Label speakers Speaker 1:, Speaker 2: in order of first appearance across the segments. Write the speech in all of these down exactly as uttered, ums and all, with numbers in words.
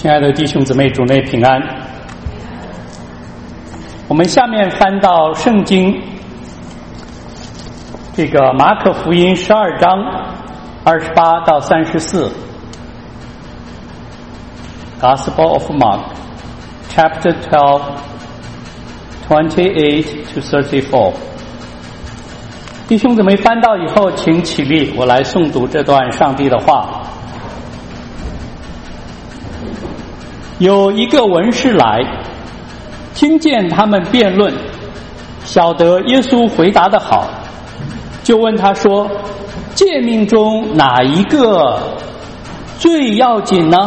Speaker 1: 亲爱的弟兄姊妹，主内平安。我们下面翻到圣经这个马可福音十二章二十八到三十四 Gospel of Mark Chapter twelve twenty-eight to thirty-four。 弟兄姊妹翻到以后请起立，我来诵读这段上帝的话。有一个文士来，听见他们辩论，晓得耶稣回答得好，就问他说：诫命中哪一个最要紧呢？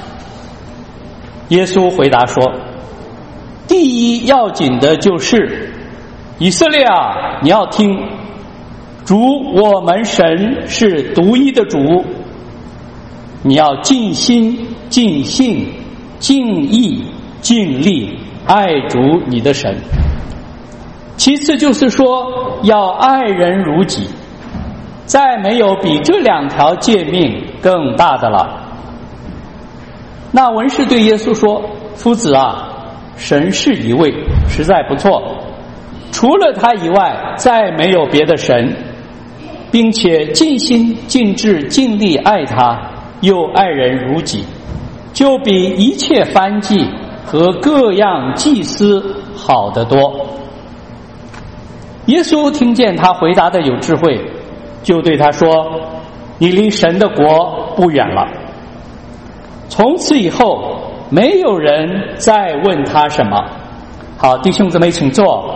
Speaker 1: 耶稣回答说：第一要紧的就是以色列啊，你要听，主我们神是独一的主，你要尽心尽性尽意尽力爱主你的神。其次就是说要爱人如己，再没有比这两条诫命更大的了。那文士对耶稣说：夫子啊，神是一位，实在不错，除了他以外再没有别的神，并且尽心尽智尽力爱他，又爱人如己，就比一切燔祭和各样祭司好得多。耶稣听见他回答的有智慧，就对他说：你离神的国不远了。从此以后没有人再问他什么。好，弟兄姊妹请坐，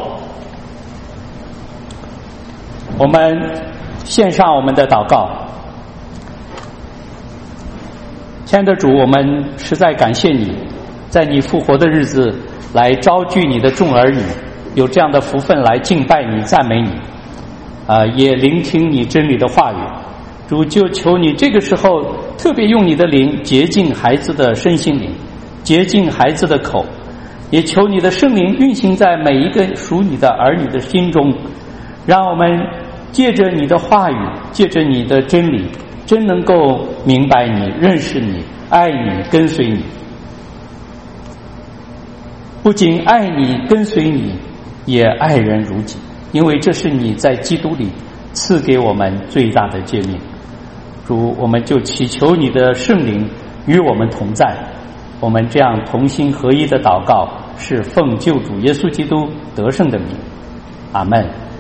Speaker 1: 我们献上我们的祷告。亲爱的主，我们实在感谢你，在你复活的日子来招聚你的众儿女，有这样的福分来敬拜你赞美你，啊、呃，也聆听你真理的话语。主，就求你这个时候特别用你的灵洁净孩子的身心灵，洁净孩子的口，也求你的圣灵运行在每一个属你的儿女的心中，让我们借着你的话语，借着你的真理，真能够明白你，认识你，爱你，跟随你。不仅爱你，跟随你，也爱人如己，因为这是你在基督里赐给我们最大的诫命。主，我们就祈求你的圣灵与我们同在。我们这样同心合一的祷告，是奉救主耶稣基督得胜的名。阿们。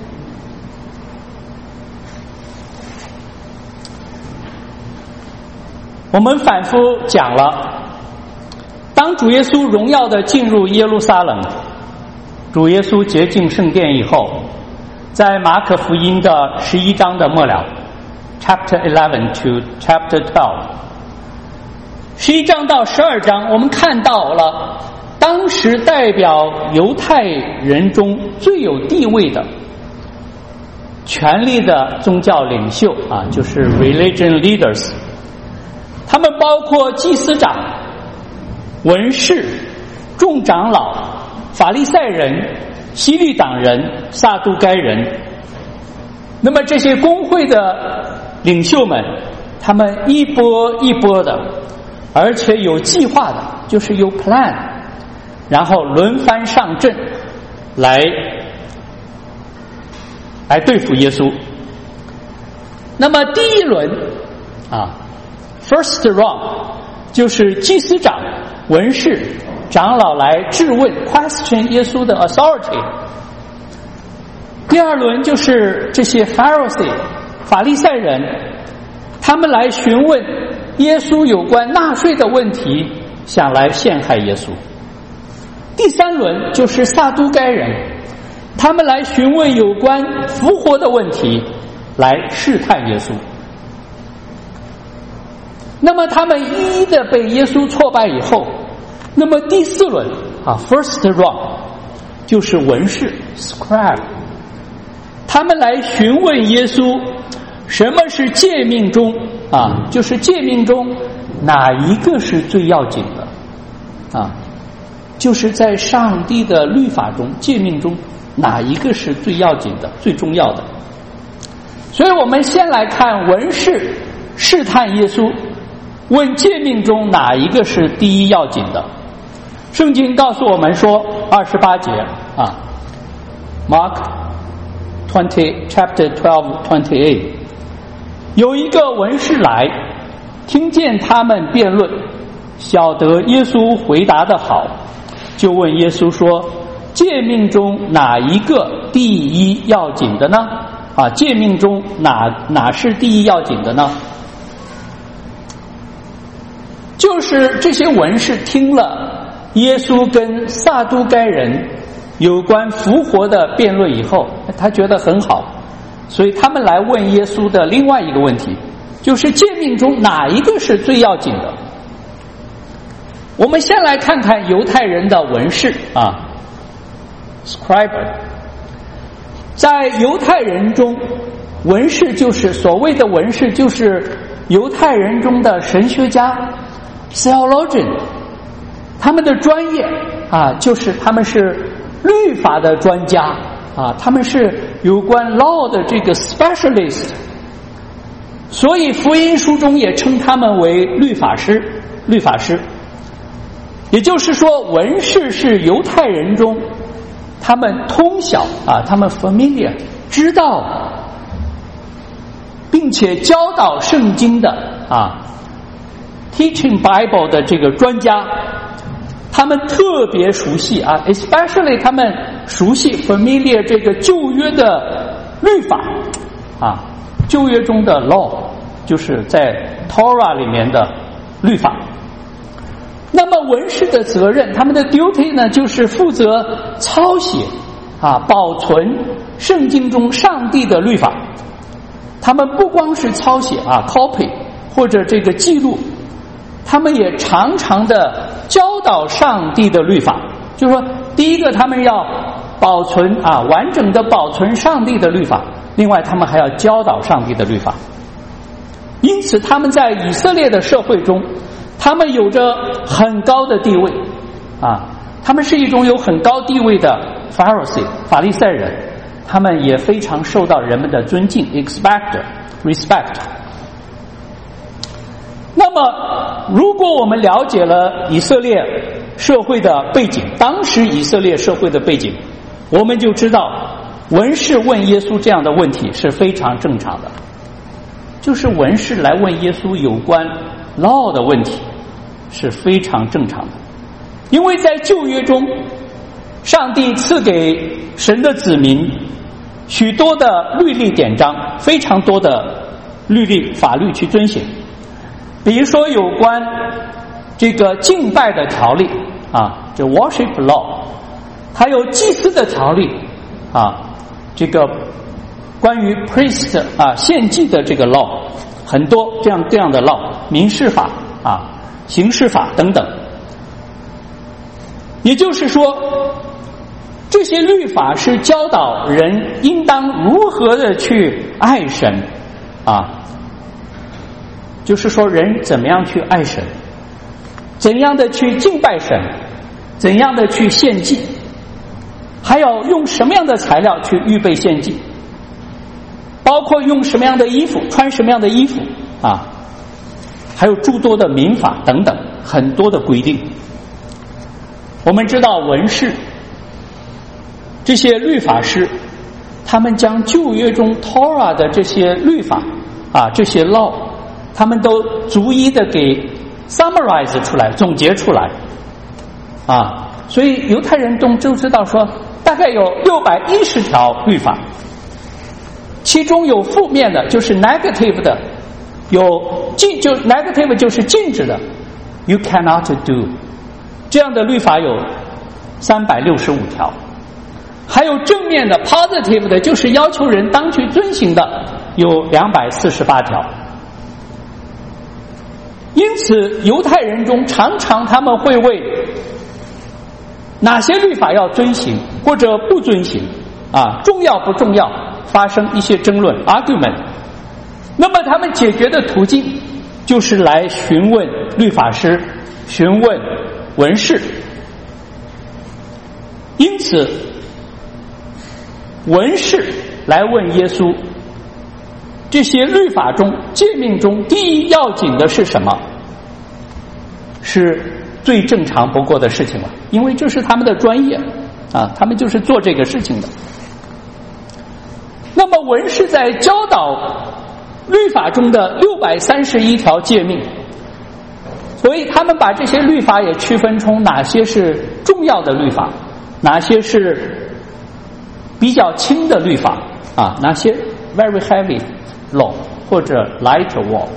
Speaker 1: 我们反复讲了，当主耶稣荣耀的进入耶路撒冷，主耶稣洁净圣殿以后，在马可福音的十一章的末了 Chapter eleven to Chapter twelve， 十一章到十二章，我们看到了当时代表犹太人中最有地位的权力的宗教领袖啊，就是 religion leaders，他们包括祭司长、文士、众长老、法利赛人、希律党人、撒都该人。那么这些公会的领袖们，他们一波一波的，而且有计划的，就是有 plan， 然后轮番上阵来来对付耶稣。那么第一轮啊First round 就是祭司长、文士、长老来质问 question 耶稣的 authority。 第二轮就是这些 Pharisee 法利赛人，他们来询问耶稣有关纳税的问题，想来陷害耶稣。第三轮就是撒都该人，他们来询问有关复活的问题，来试探耶稣。那么他们一一的被耶稣挫败以后，那么第四轮啊 first round 就是文士 scribe， 他们来询问耶稣什么是诫命中啊，就是诫命中哪一个是最要紧的啊，就是在上帝的律法中诫命中哪一个是最要紧的最重要的。所以我们先来看文士试探耶稣问诫命中哪一个是第一要紧的。圣经告诉我们说，二十八节啊 ，Mark twenty chapter twelve twenty eight， 有一个文士来，听见他们辩论，晓得耶稣回答得好，就问耶稣说：“诫命中哪一个第一要紧的呢？”啊，诫命中哪哪是第一要紧的呢？就是这些文士听了耶稣跟撒都该人有关复活的辩论以后，他觉得很好，所以他们来问耶稣的另外一个问题，就是诫命中哪一个是最要紧的。我们先来看看犹太人的文士啊 scribe， 在犹太人中，文士就是所谓的文士就是犹太人中的神学家 theologian， 他们的专业啊就是他们是律法的专家啊，他们是有关 law 的这个 specialist， 所以福音书中也称他们为律法师律法师。也就是说，文士是犹太人中他们通晓啊，他们 familiar 知道并且教导圣经的啊 teaching Bible 的这个专家，他们特别熟悉啊 especially 他们熟悉 familiar 这个旧约的律法啊，旧约中的 law 就是在 Torah 里面的律法。那么文士的责任，他们的 duty 呢，就是负责抄写啊，保存圣经中上帝的律法。他们不光是抄写啊 copy 或者这个记录，他们也常常的教导上帝的律法。就是说，第一个他们要保存啊完整的保存上帝的律法，另外他们还要教导上帝的律法。因此他们在以色列的社会中，他们有着很高的地位啊，他们是一种有很高地位的 Pharisee 法利赛人，他们也非常受到人们的尊敬 expect respect。 那么如果我们了解了以色列社会的背景，当时以色列社会的背景，我们就知道文士问耶稣这样的问题是非常正常的，就是文士来问耶稣有关law 的问题是非常正常的。因为在旧约中，上帝赐给神的子民许多的律例典章，非常多的律例法律去遵循。比如说有关这个敬拜的条例啊，这 worship law， 还有祭司的条例啊，这个关于 priest 啊献祭的这个 law， 很多这样这样的 law， 民事法啊、刑事法等等。也就是说，这些律法是教导人应当如何的去爱神啊，就是说人怎么样去爱神，怎样的去敬拜神，怎样的去献祭，还有用什么样的材料去预备献祭，包括用什么样的衣服，穿什么样的衣服啊，还有诸多的民法等等，很多的规定。我们知道文士这些律法师，他们将旧约中 Torah 的这些律法啊，这些 law， 他们都逐一的给 summarize 出来，总结出来啊，所以犹太人都都知道说，大概有六百一十条律法，其中有负面的，就是 negative 的，有禁就 negative 就是禁止的 ，you cannot do， 这样的律法有三百六十五条，还有正面的 positive 的，就是要求人当去遵行的，有两百四十八条。因此，犹太人中常常他们会为哪些律法要遵行或者不遵行啊，重要不重要，发生一些争论 argument。那么他们解决的途径就是来询问律法师，询问文士。因此文士来问耶稣，这些律法中诫命中第一要紧的是什么？ 是最正常不过的事情了，因为这是他们的专业啊，他们就是做这个事情的。那么文士在教导律法中的六百三十一条诫命，所以他们把这些律法也区分出哪些是重要的律法，哪些是比较轻的律法啊，哪些 very heavy law 或者 light law。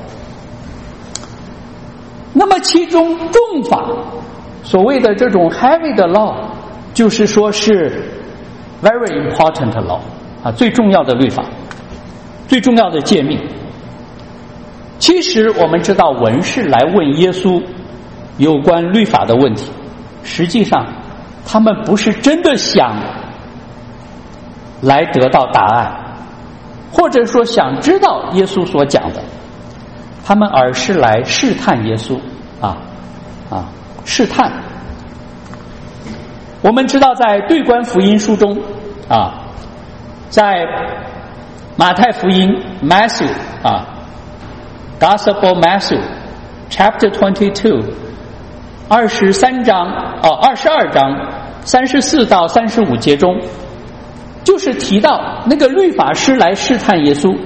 Speaker 1: 那么其中重法，所谓的这种 heavy 的 law， 就是说是 very important law 啊，最重要的律法，最重要的诫命。其实我们知道文士来问耶稣有关律法的问题，实际上他们不是真的想来得到答案，或者说想知道耶稣所讲的，他们而是来试探耶稣啊啊试探。我们知道在对观福音书中啊，在马太福音 Matthew 啊 Gospel Matthew Chapter twenty-two 二十三章哦二十二章三十四到三十五节中，就是提到那个律法师来试探耶稣。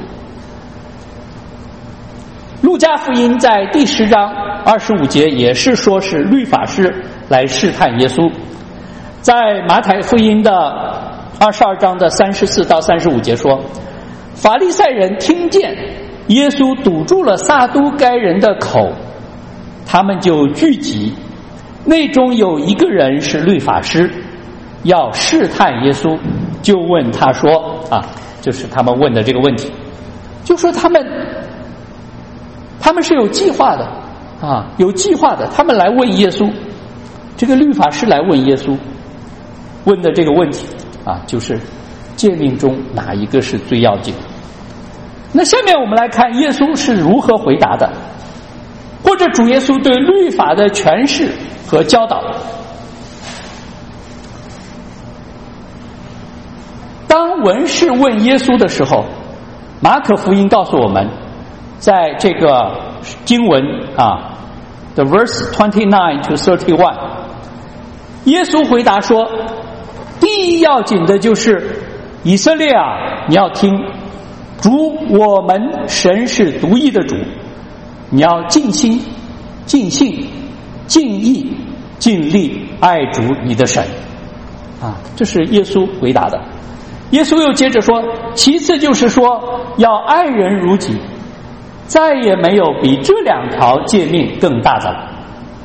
Speaker 1: 路加福音在第十章二十五节也是说是律法师来试探耶稣。在马太福音的二十二章的三十四到三十五节说，法利赛人听见耶稣堵住了撒都该人的口，他们就聚集，内中有一个人是律法师，要试探耶稣，就问他说啊，就是他们问的这个问题，就说他们他们是有计划的啊，有计划的，他们来问耶稣，这个律法师来问耶稣问的这个问题啊，就是诫命中哪一个是最要紧的。那下面我们来看耶稣是如何回答的，或者主耶稣对律法的诠释和教导。当文士问耶稣的时候，马可福音告诉我们，在这个经文啊 the verse twenty-nine to thirty-one， 耶稣回答说，第一要紧的就是以色列啊，你要听，主我们神是独一的主，你要尽心尽性尽意尽力爱主你的神啊，这是耶稣回答的。耶稣又接着说，其次就是说要爱人如己，再也没有比这两条诫命更大的了。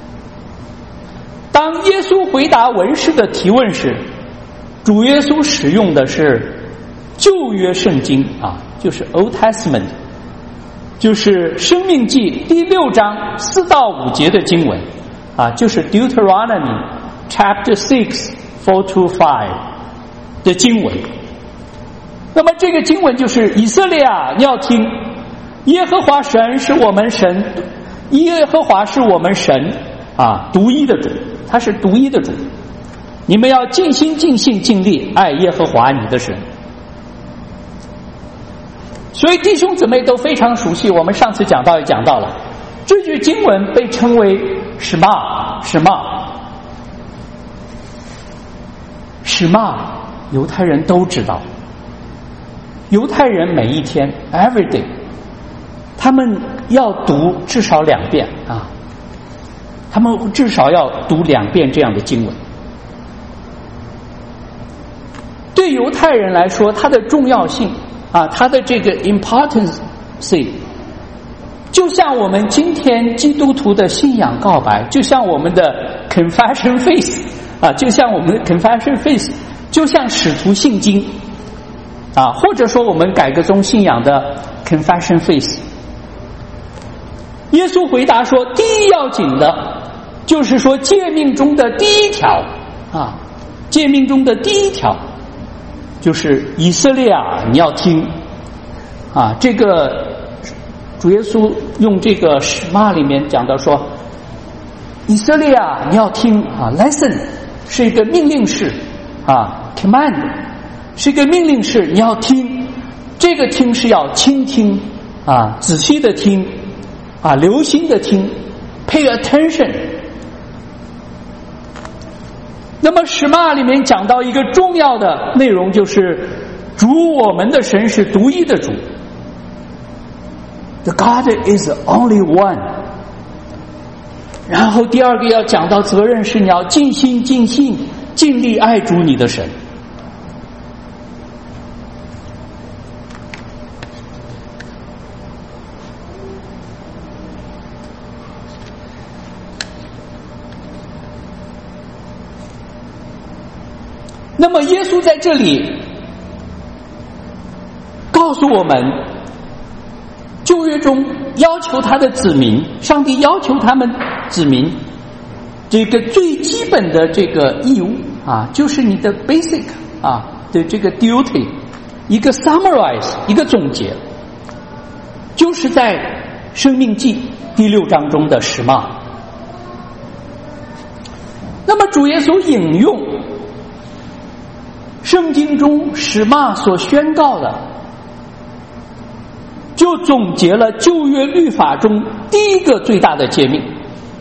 Speaker 1: 当耶稣回答文士的提问时，主耶稣使用的是旧约圣经啊，就是 Old Testament， 就是申命记第六章四到五节的经文啊，就是 Deuteronomy Chapter six four to five 的经文。那么这个经文就是以色列啊，你要听，耶和华神是我们神，耶和华是我们神啊，独一的主，他是独一的主，你们要尽心尽性尽力爱耶和华你的神。所以弟兄姊妹都非常熟悉，我们上次讲到也讲到了，这句经文被称为什么什么什么，犹太人都知道，犹太人每一天 every day 他们要读至少两遍啊，他们至少要读两遍这样的经文。对犹太人来说，它的重要性啊，它的这个 importance 就像我们今天基督徒的信仰告白，就像我们的 confession faith 啊，就像我们的 confession faith 就像使徒信经啊，或者说我们改革宗信仰的 confession faith。 耶稣回答说，第一要紧的就是说诫命中的第一条啊，诫命中的第一条就是以色列啊，你要听啊，这个主耶稣用这个使马里面讲到说，以色列啊，你要听啊 ，listen 是一个命令式啊 ，command 是一个命令式，你要听，这个听是要倾听啊，仔细的听啊，留心的听 ，pay attention 那么使马里面讲到一个重要的内容，就是主我们的神是独一的主。The God is the only one。 然后第二个要讲到责任是你要尽心尽性尽力爱主你的神。那么耶稣在这里告诉我们，旧约中要求他的子民，上帝要求他们子民这个最基本的这个义务啊，就是你的 basic 啊的这个 duty， 一个 summarize， 一个总结，就是在申命记第六章中的十诫。那么主耶稣引用圣经中十诫所宣告的，就总结了旧约律法中第一个最大的诫命。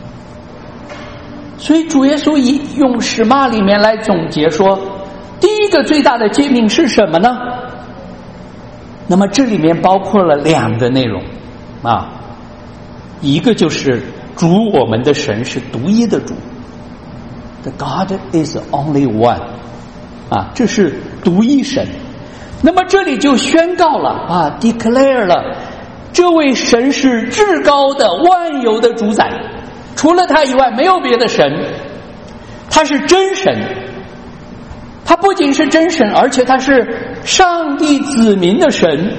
Speaker 1: 所以主耶稣以用十诫里面来总结说，第一个最大的诫命是什么呢？那么这里面包括了两个内容啊，一个就是主我们的神是独一的主， The God is the only one， 啊，这是独一神。那么这里就宣告了啊 declare 了这位神是至高的万有的主宰，除了他以外没有别的神，他是真神，他不仅是真神，而且他是上帝子民的神。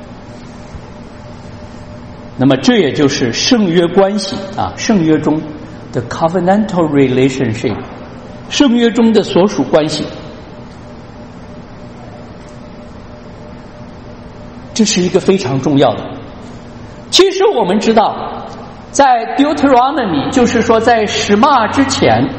Speaker 1: 那么这也就是圣约关系啊，圣约中的 covenantal relationship， 圣约中的所属关系。这是一个非常重要的。其实我们知道，在 Deuteronomy， 就是说在十诫之前，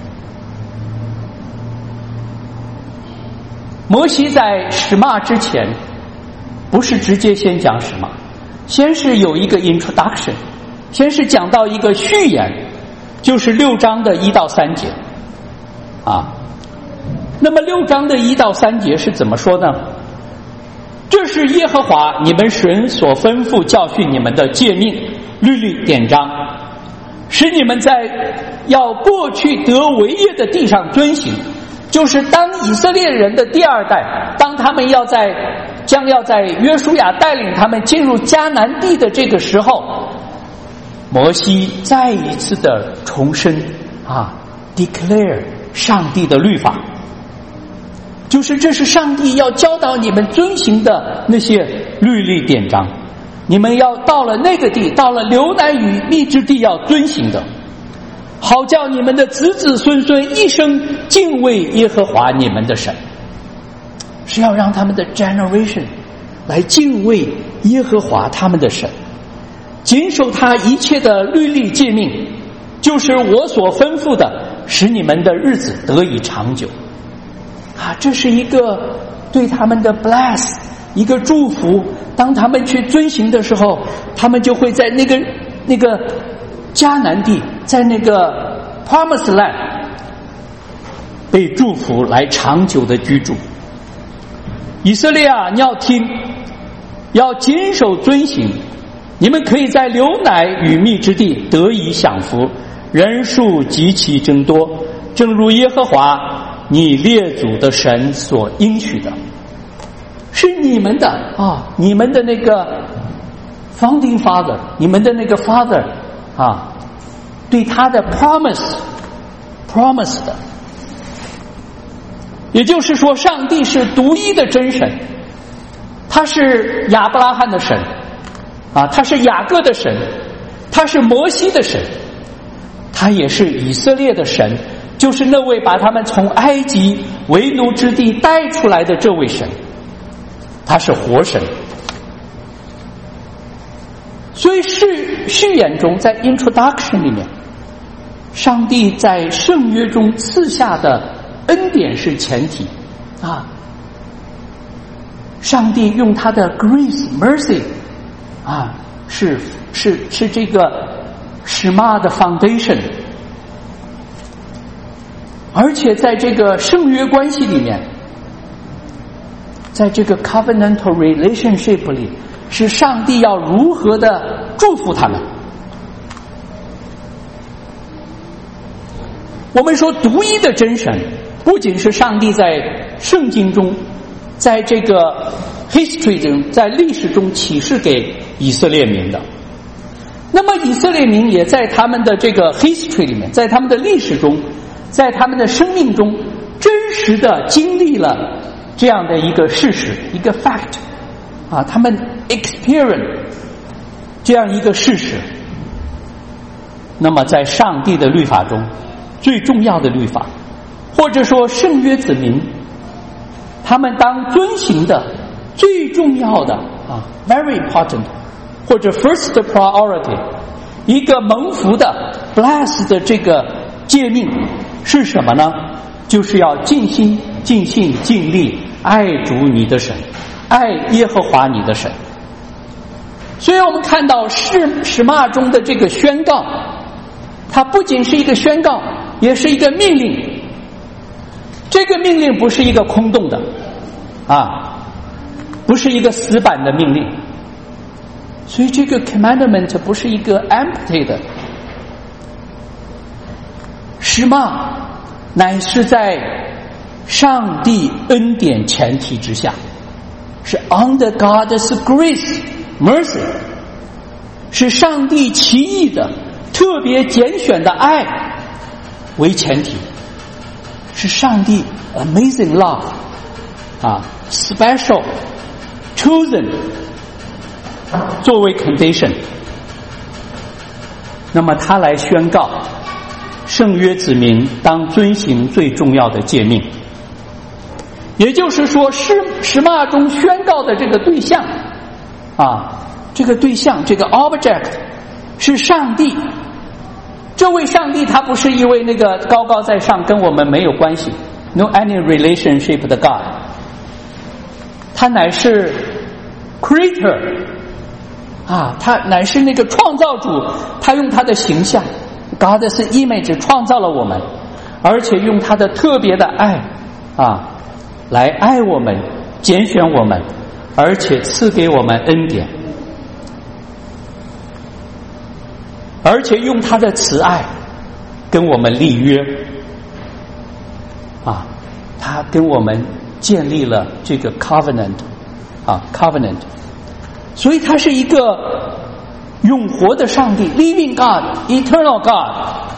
Speaker 1: 摩西在十诫之前不是直接先讲十诫，先是有一个 introduction， 先是讲到一个序言，就是六章的一到三节啊。那么六章的一到三节是怎么说呢？这是耶和华你们神所吩咐教训你们的诫命、律例、典章，使你们在要过去得为业的地上遵行。就是当以色列人的第二代，当他们要在将要在约书亚带领他们进入迦南地的这个时候，摩西再一次的重申啊 declare 上帝的律法，就是这是上帝要教导你们遵行的那些律例典章，你们要到了那个地，到了流奶与蜜之地要遵行的，好叫你们的子子孙孙一生敬畏耶和华你们的神，是要让他们的 generation 来敬畏耶和华他们的神，谨守他一切的律例诫命，就是我所吩咐的，使你们的日子得以长久啊，这是一个对他们的 bless， 一个祝福。当他们去遵行的时候，他们就会在那个那个迦南地，在那个 promised land 被祝福，来长久的居住。以色列啊，你要听，要谨守遵行，你们可以在流奶与蜜之地得以享福，人数极其增多，正如耶和华你列祖的神所应许的。是你们的啊，你们的那个 founding father， 你们的那个 father 啊，对他的 promise promise 的，也就是说上帝是独一的真神，他是亚伯拉罕的神啊，他是雅各的神，他是摩西的神，他也是以色列的神，就是那位把他们从埃及为奴之地带出来的这位神，他是活神。所以序序言中，在 introduction 里面，上帝在圣约中赐下的恩典是前提啊，上帝用他的 grace mercy 啊，是是是这个使马的 foundation。 而且在这个圣约关系里面，在这个 covenantal relationship 里，是上帝要如何的祝福他们。我们说独一的真神不仅是上帝在圣经中，在这个 history 中，在历史中启示给以色列民的，那么以色列民也在他们的这个 history 里面，在他们的历史中，在他们的生命中真实的经历了这样的一个事实，一个 fact 啊，他们 experience 这样一个事实。那么在上帝的律法中最重要的律法，或者说圣约子民，他们当遵行的最重要的啊 very important 或者 first priority 一个蒙福的 blessed 的这个诫命是什么呢？就是要尽心尽性尽力爱主你的神，爱耶和华你的神。所以我们看到释释骂中的这个宣告，它不仅是一个宣告，也是一个命令。这个命令不是一个空洞的啊，不是一个死板的命令。所以这个 commandment 不是一个 empty 的，释骂乃是在上帝恩典前提之下，是 under God's grace mercy， 是上帝奇异的特别拣选的爱为前提，是上帝 amazing love 啊 special chosen 作为 condition。 那么他来宣告圣约子民当遵行最重要的诫命，也就是说释释骂中宣告的这个对象啊，这个对象这个 object 是上帝。这位上帝他不是一位那个高高在上跟我们没有关系 no any relationship 的 God， 他乃是 creator 啊，他乃是那个创造主，他用他的形象 God's image 创造了我们，而且用他的特别的爱啊来爱我们，拣选我们，而且赐给我们恩典，而且用他的慈爱跟我们立约啊，他跟我们建立了这个 covenant 啊 covenant， 所以他是一个永活的上帝 living God eternal God。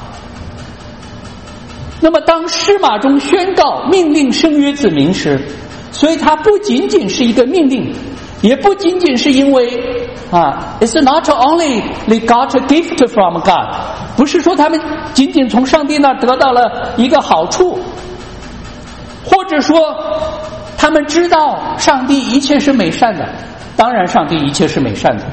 Speaker 1: 那么当释骂中宣告命令圣约子民时，所以它不仅仅是一个命令，也不仅仅是因为啊 it's not only they got a gift from God， 不是说他们仅仅从上帝那得到了一个好处，或者说他们知道上帝一切是美善的，当然上帝一切是美善的，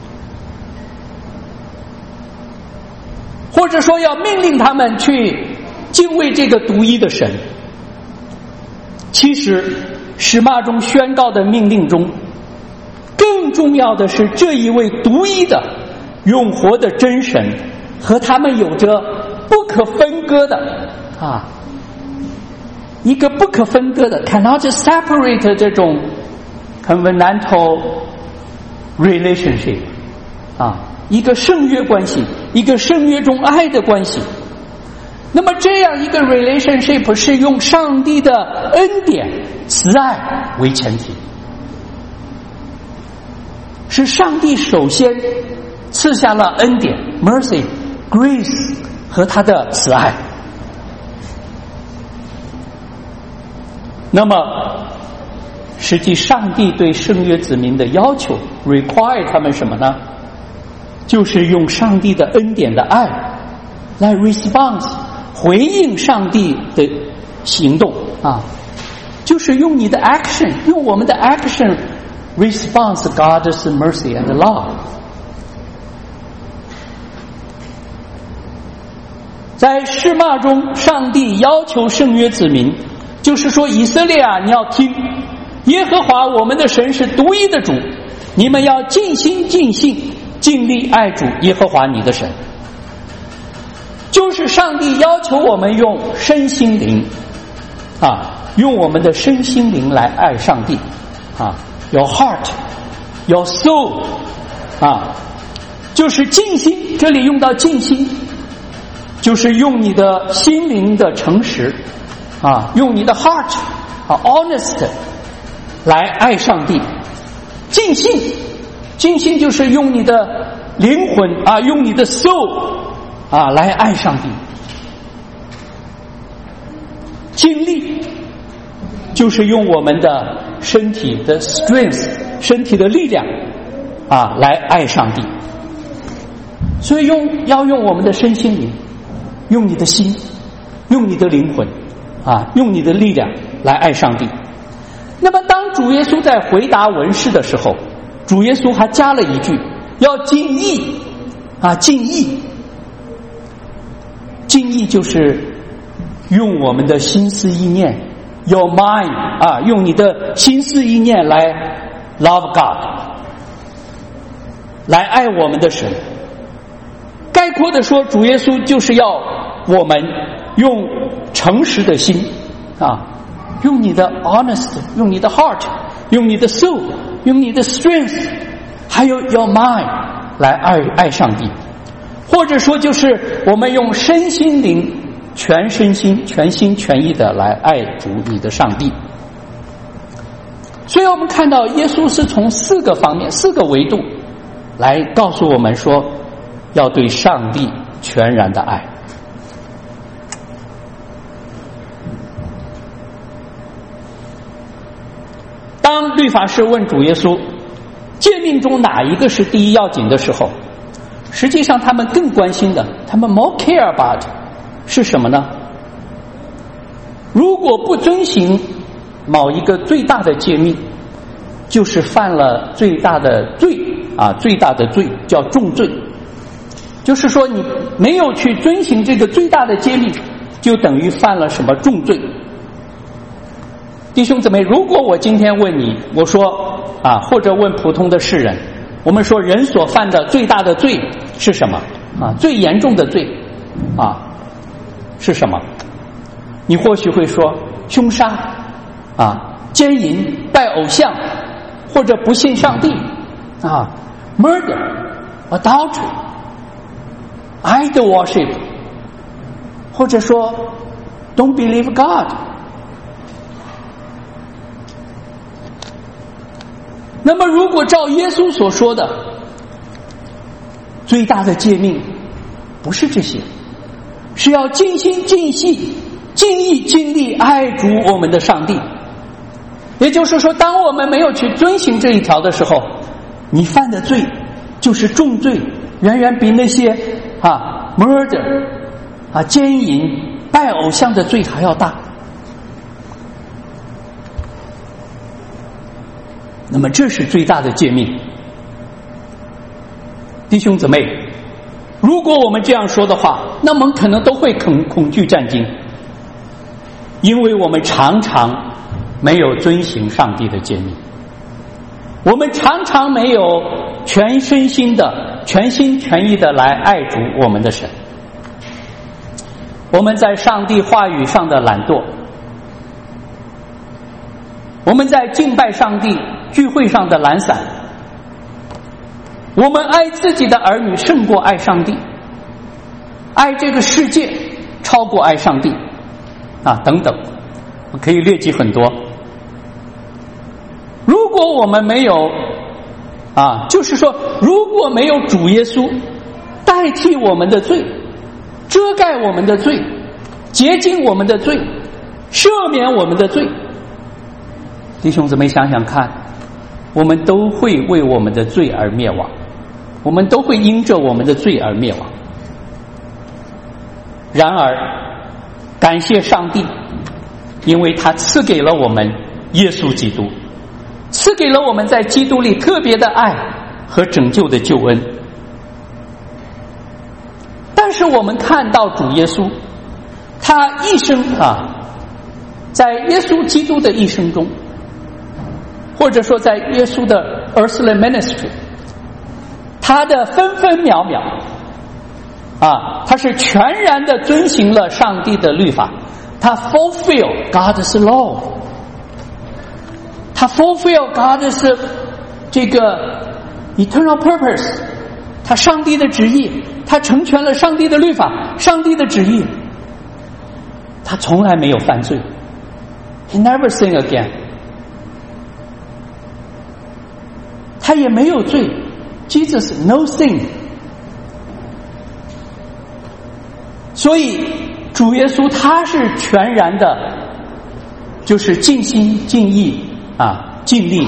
Speaker 1: 或者说要命令他们去敬畏这个独一的神。其实释骂中宣告的命令中，更重要的是这一位独一的永活的真神和他们有着不可分割的啊，一个不可分割的 cannot separate 这种 covenantal relationship 啊，一个圣约关系，一个圣约中爱的关系。那么这样一个 relationship 是用上帝的恩典慈爱为前提，是上帝首先赐下了恩典 mercy grace 和他的慈爱。那么实际上帝对圣约子民的要求 require 他们什么呢？就是用上帝的恩典的爱来 response 回应上帝的行动啊，就是用你的 action 用我们的 action response God's mercy and love。 在释骂中上帝要求圣约子民，就是说以色列啊，你要听耶和华我们的神是独一的主，你们要尽心尽性尽力爱主耶和华你的神。 就是上帝要求我们用身心灵啊，用我们的身心灵来爱上帝啊 ，your heart, your soul 啊，就是尽心，这里用到尽心，就是用你的心灵的诚实啊，用你的 heart 啊 honest 来爱上帝，尽心，尽心就是用你的灵魂啊，用你的 soul 啊来爱上帝，尽力就是用我们的身体的 strength 身体的力量啊来爱上帝，所以用要用我们的身心灵，用你的心，用你的灵魂啊，用你的力量来爱上帝。那么当主耶稣在回答文士的时候，主耶稣还加了一句，要尽意啊，尽意，尽意就是用我们的心思意念 your mind 啊，用你的心思意念来 love God， 来爱我们的神。概括的说，主耶稣就是要我们用诚实的心啊，用你的 honest， 用你的 heart， 用你的 soul， 用你的 strength， 还有 your mind 来爱爱上帝，或者说就是我们用身心灵全身心全心全意的来爱主你的上帝。所以我们看到耶稣是从四个方面四个维度来告诉我们说，要对上帝全然的爱。当律法师问主耶稣诫命中哪一个是第一要紧的时候，实际上他们更关心的，他们 more care about 是什么呢？如果不遵行某一个最大的诫命，就是犯了最大的罪啊，最大的罪叫重罪，就是说你没有去遵行这个最大的诫命，就等于犯了什么重罪。弟兄姊妹，如果我今天问你，我说啊，或者问普通的世人，我们说人所犯的最大的罪是什么啊？最严重的罪啊是什么？你或许会说凶杀啊、奸淫、拜偶像，或者不信上帝啊 ，murder、adultery、idol worship， 或者说 don't believe God。那么如果照耶稣所说的，最大的诫命不是这些，是要尽心尽性尽意尽力爱主我们的上帝。也就是说，当我们没有去遵行这一条的时候，你犯的罪就是重罪，远远比那些啊 murder 啊奸淫拜偶像的罪还要大。那么这是最大的诫命。弟兄姊妹，如果我们这样说的话，那我们可能都会恐恐惧战惊，因为我们常常没有遵行上帝的诫命，我们常常没有全身心的全心全意的来爱主我们的神，我们在上帝话语上的懒惰，我们在敬拜上帝聚会上的懒散，我们爱自己的儿女胜过爱上帝，爱这个世界超过爱上帝啊，等等，我可以列举很多。如果我们没有啊，就是说如果没有主耶稣代替我们的罪，遮盖我们的罪，洁净我们的罪，赦免我们的罪，弟兄姊妹想想看，我们都会为我们的罪而灭亡，我们都会因着我们的罪而灭亡。然而感谢上帝，因为他赐给了我们耶稣基督，赐给了我们在基督里特别的爱和拯救的救恩。但是我们看到主耶稣，他一生啊，在耶稣基督的一生中，或者说在耶稣的 earthly ministry， 他的分分秒秒啊，他是全然的遵行了上帝的律法，他 fulfill God's law， 他 fulfill God's 这个 eternal purpose， 他上帝的旨意，他成全了上帝的律法，上帝的旨意，他从来没有犯罪 ，He never sin again， 他也没有罪 ，Jesus no sin。所以主耶稣他是全然的，就是尽心尽意啊，尽力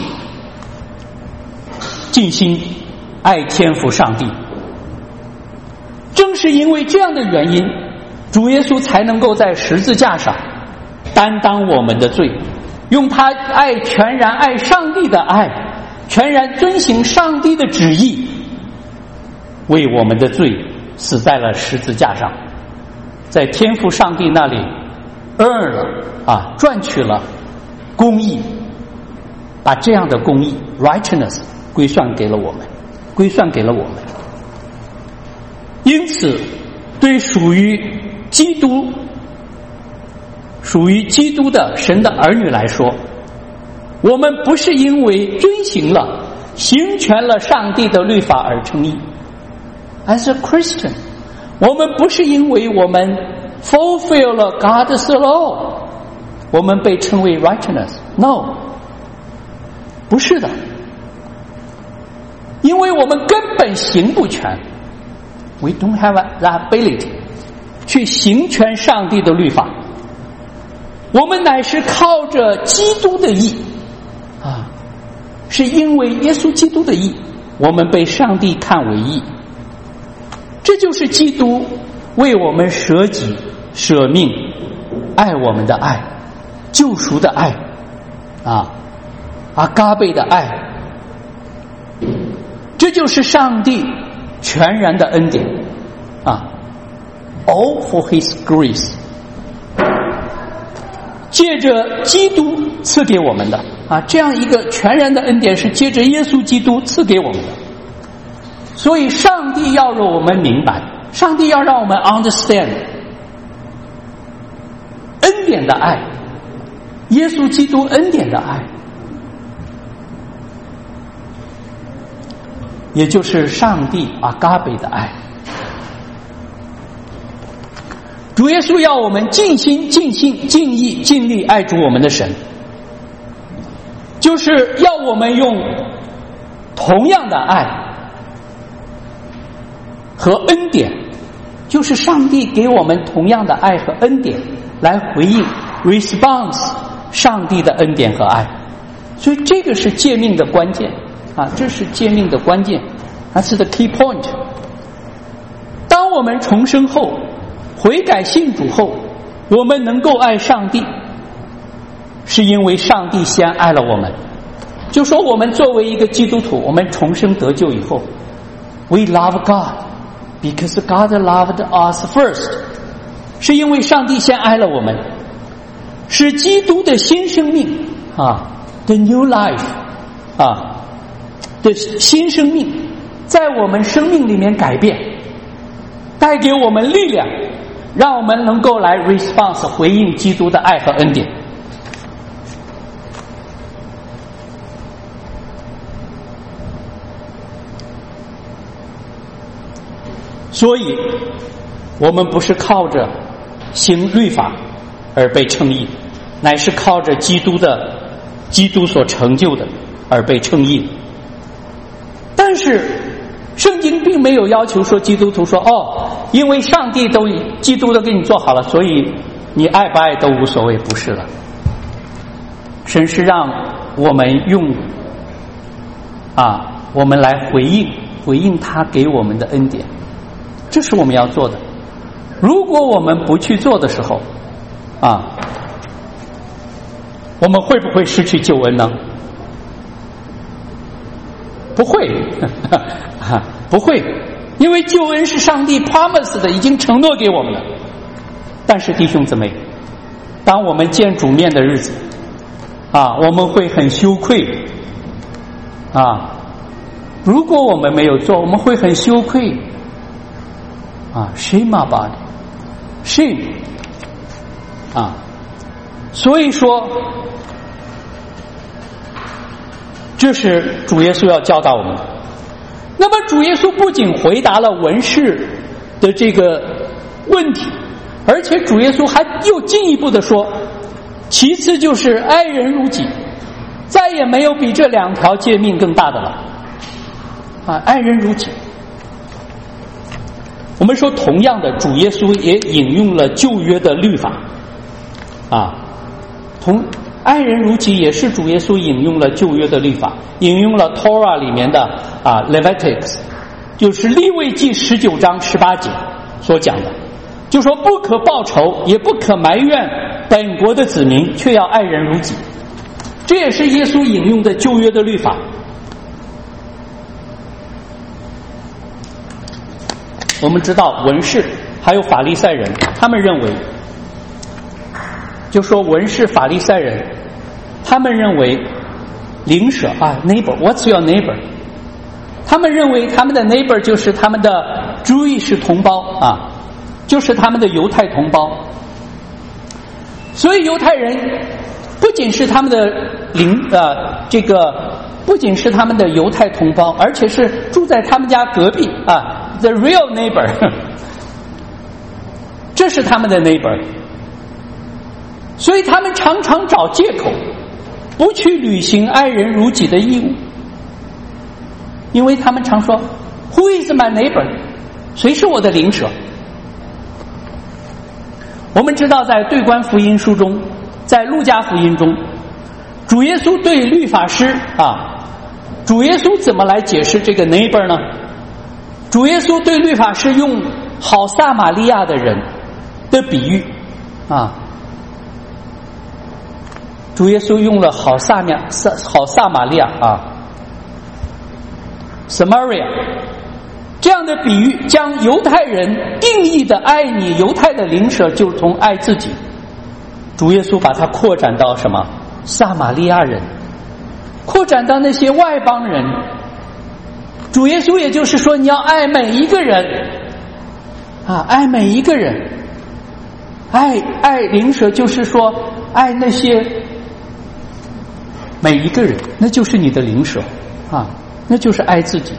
Speaker 1: 尽心爱天父上帝。正是因为这样的原因，主耶稣才能够在十字架上担当我们的罪，用他爱全然爱上帝的爱，全然遵行上帝的旨意，为我们的罪死在了十字架上，在天父上帝那里 earn 了啊，赚取了公义，把这样的公义 righteousness 归算给了我们，归算给了我们。因此，对属于基督、属于基督的神的儿女来说，我们不是因为遵行了、行全了上帝的律法而称义。As a Christian， 我们不是因为我们 fulfill 了 God's law， 我们被称为 righteousness。No， 不是的，因为我们根本行不全。We don't have that ability 去行全上帝的律法，我们乃是靠着基督的义啊，是因为耶稣基督的义，我们被上帝看为义。这就是基督为我们舍己舍命爱我们的爱，救赎的爱啊，阿嘎贝的爱，这就是上帝全然的恩典啊 ，all for His grace， 借着基督赐给我们的啊，这样一个全然的恩典是借着耶稣基督赐给我们的。所以，上帝要让我们明白，上帝要让我们 understand 恩典的爱，耶稣基督恩典的爱。也就是上帝阿嘎贝的爱。主耶稣要我们尽心尽性尽意尽力爱主我们的神，就是要我们用同样的爱和恩典，就是上帝给我们同样的爱和恩典来回应 response 上帝的恩典和爱。所以这个是诫命的关键啊，这是诫命的关键，那是 the key point。当我们重生后，悔改信主后，我们能够爱上帝，是因为上帝先爱了我们。就说我们作为一个基督徒，我们重生得救以后 ，we love God because God loved us first， 是因为上帝先爱了我们，使基督的新生命啊 ，the new life 啊。的新生命在我们生命里面改变，带给我们力量，让我们能够来 response 回应基督的爱和恩典。所以我们不是靠着行律法而被称义，乃是靠着基督的基督所成就的而被称义。但是圣经并没有要求说基督徒说哦，因为上帝都基督都给你做好了，所以你爱不爱都无所谓，不是的。神是让我们用啊，我们来回应回应他给我们的恩典，这是我们要做的。如果我们不去做的时候啊，我们会不会失去救恩呢？不会不会，因为救恩是上帝 promise 的，已经承诺给我们了。但是弟兄姊妹，当我们见主面的日子啊，我们会很羞愧啊，如果我们没有做，我们会很羞愧啊 ，shema body shame 啊，所以说这是主耶稣要教导我们的。那么主耶稣不仅回答了文士的这个问题，而且主耶稣还又进一步的说，其次就是爱人如己，再也没有比这两条诫命更大的了啊！爱人如己。我们说同样的，主耶稣也引用了旧约的律法啊，同爱人如己也是主耶稣引用了旧约的律法，引用了 Torah 里面的啊 Leviticus， 就是利未记十九章十八节所讲的，就说不可报仇，也不可埋怨本国的子民，却要爱人如己。这也是耶稣引用的旧约的律法。我们知道文士还有法利赛人，他们认为，就说文士法利赛人，他们认为邻舍啊 neighbor what's your neighbor， 他们认为他们的 neighbor 就是他们的 Jewish 同胞啊，就是他们的犹太同胞。所以犹太人不仅是他们的邻呃这个不仅是他们的犹太同胞，而且是住在他们家隔壁啊 the real neighbor 这是他们的 neighbor。 所以他们常常找借口不去履行爱人如己的义务，因为他们常说 Who is my neighbor？ 谁是我的邻舍？我们知道在对观福音书中，在路加福音中，主耶稣对律法师啊，主耶稣怎么来解释这个 neighbor 呢？主耶稣对律法师用好撒玛利亚的人的比喻啊，主耶稣用了好撒玛好撒玛利亚啊 Samaria 这样的比喻，将犹太人定义的爱你犹太的邻舍就同爱自己，主耶稣把它扩展到什么？撒玛利亚人，扩展到那些外邦人。主耶稣也就是说，你要爱每一个人啊，爱每一个人，爱爱邻舍就是说爱那些每一个人，那就是你的邻舍啊，那就是爱自己。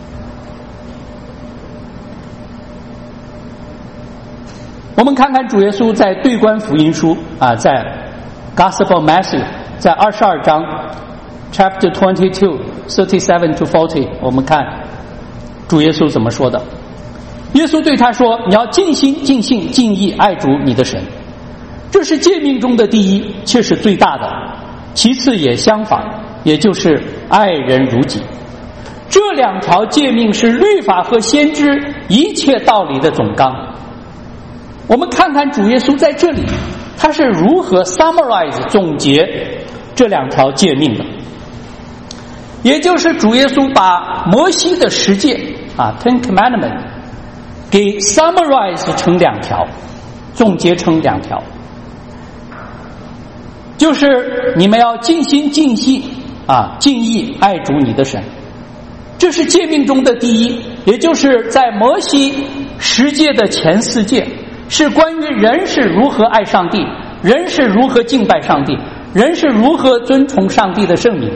Speaker 1: 我们看看主耶稣在对观福音书啊，在 Gospel Matthew 在二十二章 Chapter twenty-two thirty-seven to forty， 我们看主耶稣怎么说的。耶稣对他说，你要尽心尽性尽意爱主你的神，这是诫命中的第一，却是最大的，其次也相仿，也就是爱人如己。这两条诫命是律法和先知一切道理的总纲。我们看看主耶稣在这里他是如何 summarize 总结这两条诫命的，也就是主耶稣把摩西的十诫啊 Ten Commandments 给 summarize 成两条，总结成两条，就是你们要尽心尽性啊尽意爱主你的神，这是诫命中的第一，也就是在摩西十诫的前四诫，是关于人是如何爱上帝，人是如何敬拜上帝，人是如何尊崇上帝的圣名。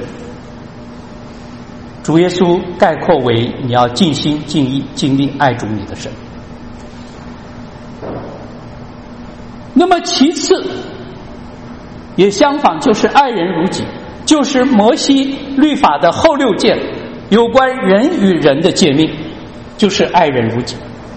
Speaker 1: 主耶稣概括为你要尽心尽意尽力爱主你的神。那么其次也相仿，就是爱人如己，就是摩西律法的后六诫有关人与人的诫命，就是爱人如己。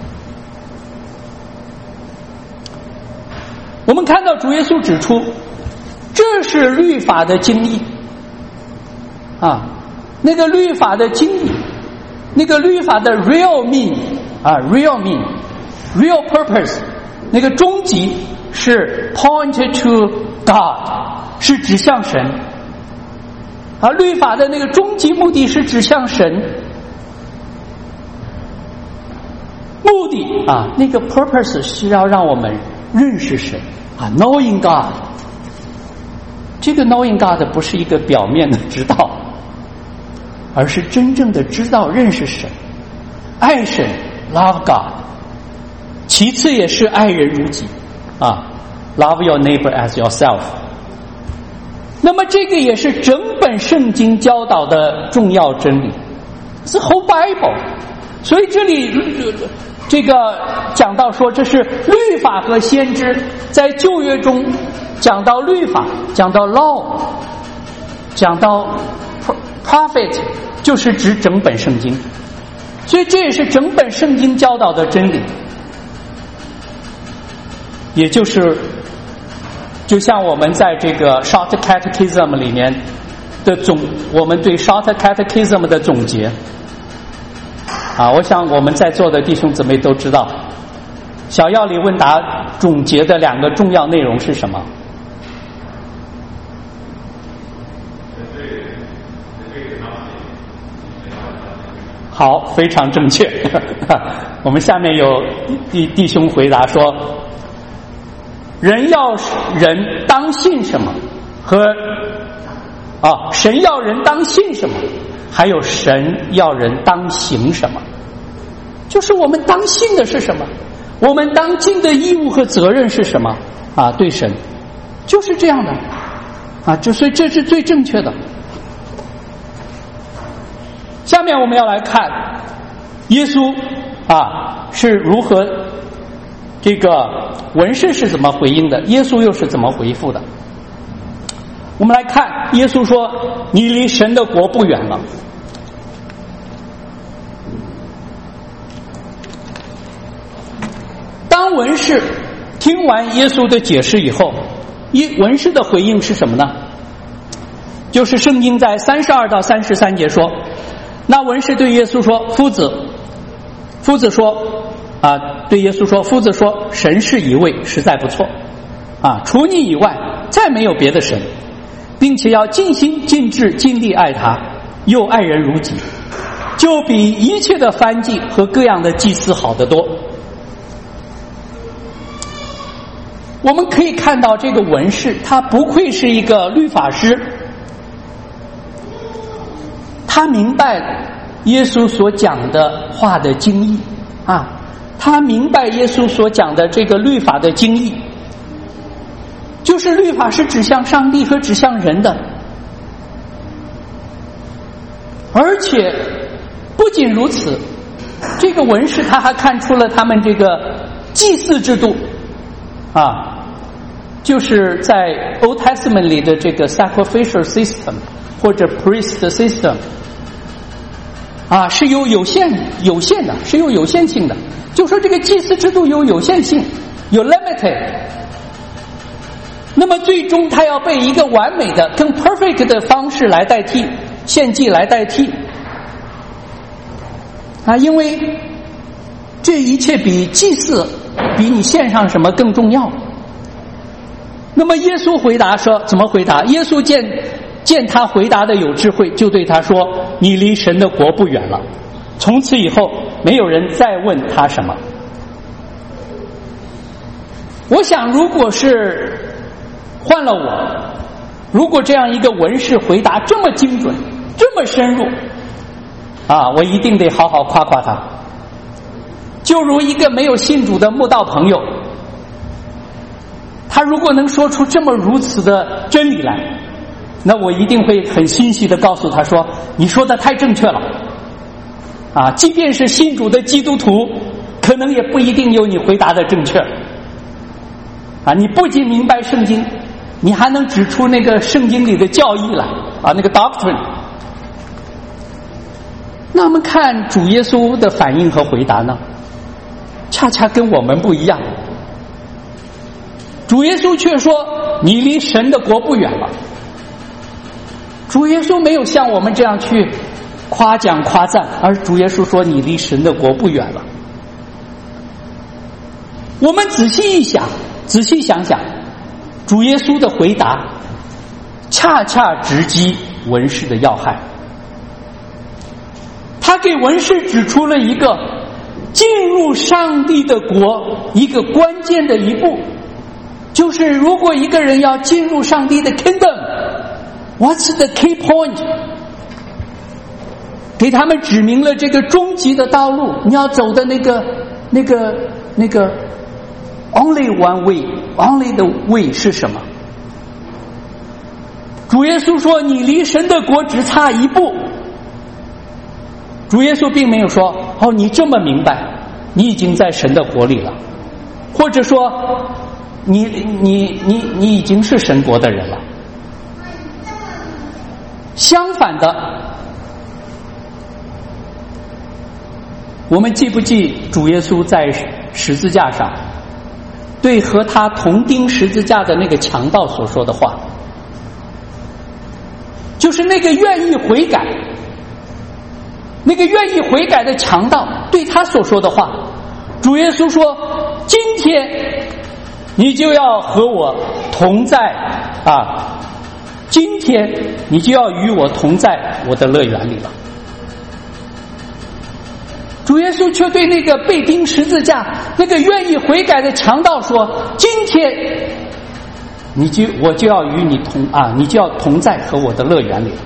Speaker 1: 我们看到主耶稣指出，这是律法的精义啊，那个律法的精义，那个律法的 real meaning 啊 real meaning real purpose， 那个终极是 pointed to God， 是指向神啊，律法的那个终极目的是指向神，目的啊，那个 purpose 是要让我们认识神啊 knowing God。 这个 knowing God 不是一个表面的知道，而是真正的知道认识神，爱神 love God。 其次也是爱人如己啊 ，Love your neighbor as yourself。那么这个也是整本圣经教导的重要真理，是 whole Bible。所以这里这个讲到说，这是律法和先知，在旧约中讲到律法，讲到 law， 讲到 prophet， 就是指整本圣经。所以这也是整本圣经教导的真理，也就是就像我们在这个 Short Catechism 里面的总，我们对 Short Catechism 的总结啊，我想我们在座的弟兄姊妹都知道，小要理问答总结的两个重要内容是什么？好，非常正确。我们下面有弟弟兄回答说，人要人当信什么和啊，神要人当信什么，还有神要人当行什么，就是我们当信的是什么，我们当尽的义务和责任是什么啊？对神就是这样的啊，这所以这是最正确的。下面我们要来看耶稣啊是如何，这个文士是怎么回应的，耶稣又是怎么回复的。我们来看耶稣说，你离神的国不远了。当文士听完耶稣的解释以后，文士的回应是什么呢？就是圣经在三十二到三十三节说，那文士对耶稣说，夫子夫子说啊，对耶稣说，夫子说，神是一位，实在不错啊，除你以外再没有别的神，并且要尽心尽智尽力爱他，又爱人如己，就比一切的燔祭和各样的祭司好得多。我们可以看到这个文士他不愧是一个律法师，他明白耶稣所讲的话的经义啊，他明白耶稣所讲的这个律法的经义，就是律法是指向上帝和指向人的，而且不仅如此，这个文士他还看出了他们这个祭祀制度啊，就是在 Old Testament 里的这个 sacrificial system 或者 priest system 啊，是有有限有限的，是有有限性的，就说这个祭祀制度有有限性，有 limited。那么最终它要被一个完美的更 perfect 的方式来代替，献祭来代替啊，因为这一切比祭祀比你献上什么更重要。那么耶稣回答说，怎么回答？耶稣见见他回答的有智慧，就对他说，你离神的国不远了。从此以后没有人再问他什么。我想如果是换了我，如果这样一个文士回答这么精准这么深入啊，我一定得好好夸夸他。就如一个没有信主的慕道朋友，他如果能说出这么如此的真理来，那我一定会很欣喜地告诉他说，你说的太正确了啊！即便是信主的基督徒，可能也不一定有你回答的正确啊！你不仅明白圣经，你还能指出那个圣经里的教义来啊，那个 doctrine。那我们看主耶稣的反应和回答呢，恰恰跟我们不一样。主耶稣却说，你离神的国不远了。主耶稣没有像我们这样去夸奖夸赞，而主耶稣说，你离神的国不远了。我们仔细一想，仔细想想，主耶稣的回答恰恰直击文士的要害。他给文士指出了一个进入上帝的国一个关键的一步，就是如果一个人要进入上帝的 kingdom，What's the key point？ 给他们指明了这个终极的道路，你要走的那个、那个、那个 Only one way, only the way 是什么？主耶稣说你离神的国只差一步。主耶稣并没有说哦，你这么明白，你已经在神的国里了，或者说你你你你已经是神国的人了。相反的，我们记不记主耶稣在十字架上对和他同钉十字架的那个强盗所说的话？就是那个愿意悔改那个愿意悔改的强盗对他所说的话。主耶稣说今天你就要和我同在啊，今天你就要与我同在我的乐园里了。主耶稣却对那个被钉十字架那个愿意悔改的强盗说今天你就我就要与你同啊，你就要同在和我的乐园里了。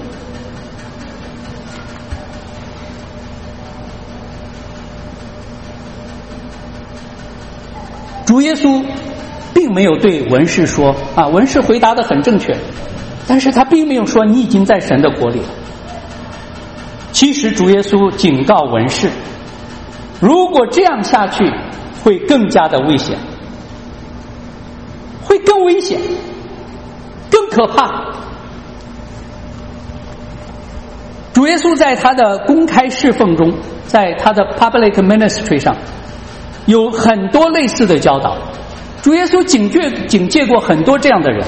Speaker 1: 主耶稣并没有对文士说啊，文士回答得很正确，但是他并没有说你已经在神的国里了。其实主耶稣警告文士，如果这样下去会更加的危险，会更危险，更可怕。主耶稣在他的公开侍奉中，在他的 public ministry 上有很多类似的教导。主耶稣警戒警戒过很多这样的人，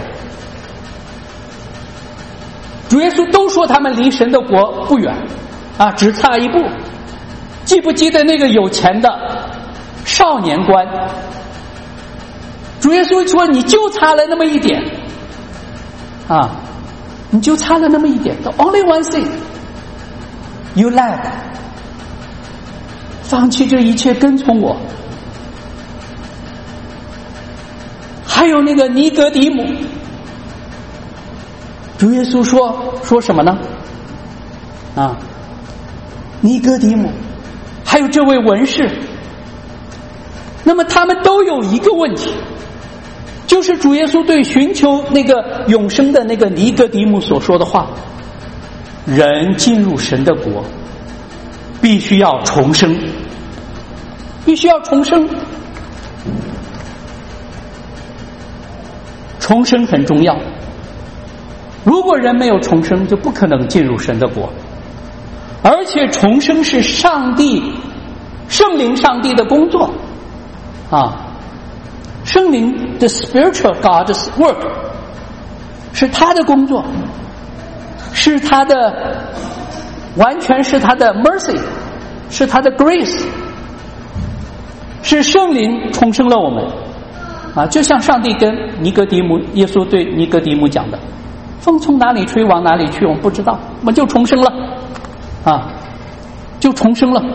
Speaker 1: 主耶稣都说他们离神的国不远啊，只差一步。记不记得那个有钱的少年官？主耶稣说你就差了那么一点啊，你就差了那么一点。 The only one thing you lack， 放弃这一切跟从我。还有那个尼哥底母，主耶稣说说什么呢？啊，尼哥底母，还有这位文士，那么他们都有一个问题，就是主耶稣对寻求那个永生的那个尼哥底母所说的话：人进入神的国，必须要重生，必须要重生。重生很重要，如果人没有重生，就不可能进入神的国。而且重生是上帝圣灵上帝的工作啊，圣灵的 spiritual God's work 是他的工作，是他的完全是他的 mercy， 是他的 grace， 是圣灵重生了我们啊，就像上帝跟尼哥底母，耶稣对尼哥底母讲的：风从哪里吹往哪里去，我们不知道，我们就重生了啊，就重生了。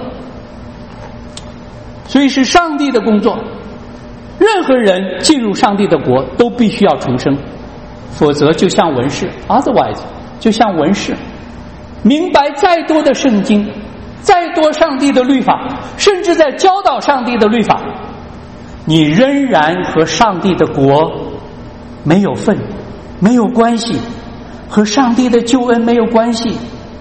Speaker 1: 所以是上帝的工作，任何人进入上帝的国都必须要重生，否则就像文士 otherwise 就像文士明白再多的圣经，再多上帝的律法，甚至在教导上帝的律法，你仍然和上帝的国没有份，没有关系，和上帝的救恩没有关系。